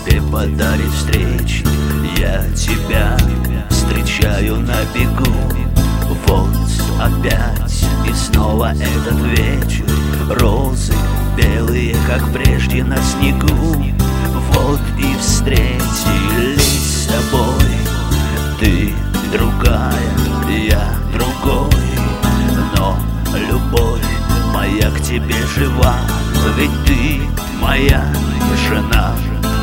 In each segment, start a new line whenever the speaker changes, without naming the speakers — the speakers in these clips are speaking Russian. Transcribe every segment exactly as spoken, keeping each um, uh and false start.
тебе подарит встречи. Я тебя встречаю на бегу. Вот опять и снова этот вечер. Розы белые, как прежде на снегу. Вот и встретились с тобой. Ты другая, я другой, но любовь моя к тебе жива. Ведь ты моя жена.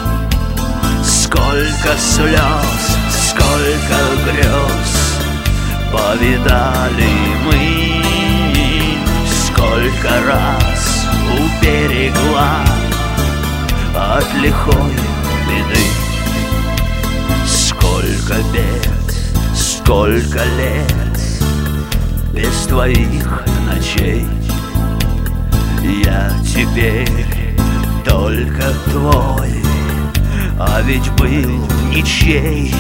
Сколько слез, сколько грез повидали мы, сколько раз уберегла от лихой беды. Сколько бед, сколько лет без твоих ночей. Я теперь только твой, а ведь был ничей.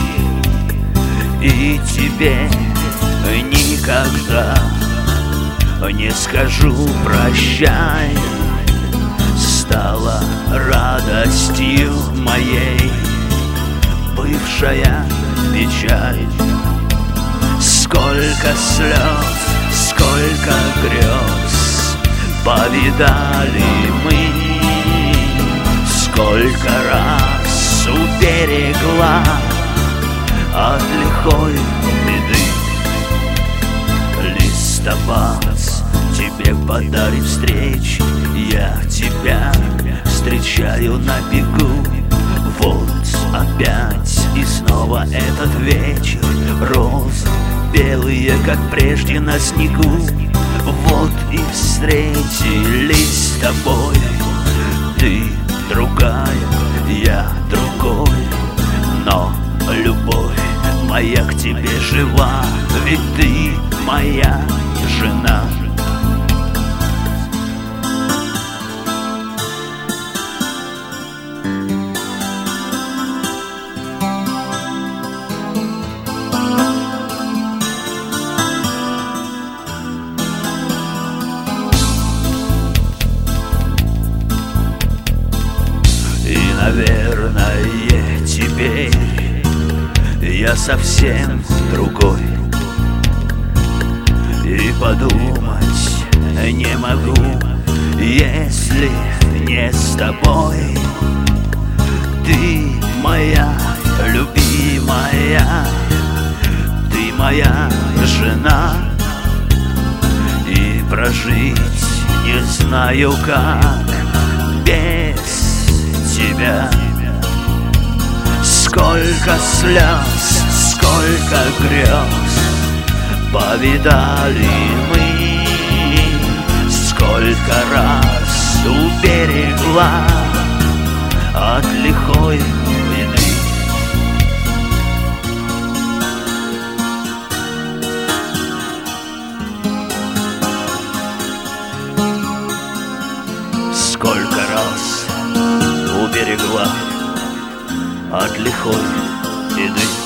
И тебе никогда не скажу прощай. Стала радостью моей бывшая печаль. Сколько слез, сколько грез повидали мы, сколько раз уберегла от лихой беды. Листопад тебе подарит встречи. Я тебя встречаю на бегу. Вот опять и снова этот вечер. Розы белые, как прежде на снегу. Вот и встретились с тобой. Ты другая, я другой, но любовь моя к тебе жива. Ведь ты моя жена. И, наверное, теперь я совсем другой. И подумать не могу, если не с тобой. Ты моя любимая, ты моя жена. И прожить не знаю как без тебя. Сколько слез, сколько грез повидали мы, сколько раз уберегла от лихой беды. Сколько раз уберегла от лихой беды.